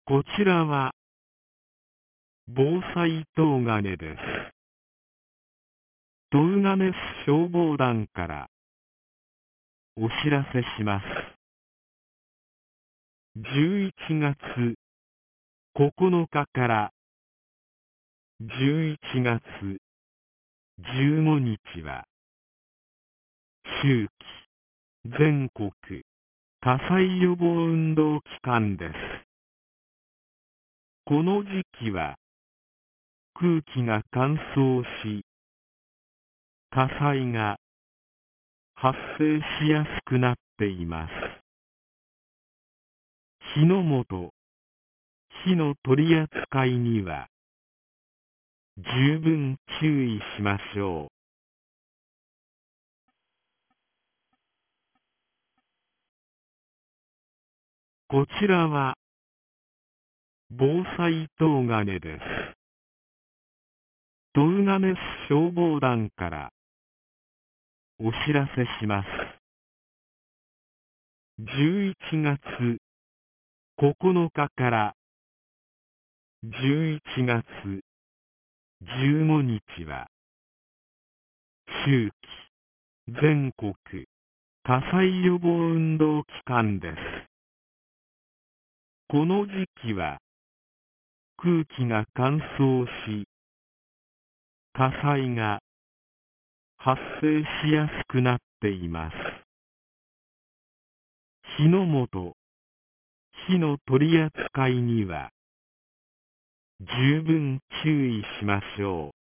こちらは防災東金です。東金市消防団からお知らせします。11月9日から11月15日は秋季全国火災予防運動期間です。この時期は空気が乾燥し、火災が発生しやすくなっています。火の元、火の取り扱いには十分注意しましょう。こちらは防災東金です。東金市消防団からお知らせします。11月9日から11月15日は秋季全国火災予防運動期間です。この時期は空気が乾燥し、火災が発生しやすくなっています。火の元、火の取り扱いには十分注意しましょう。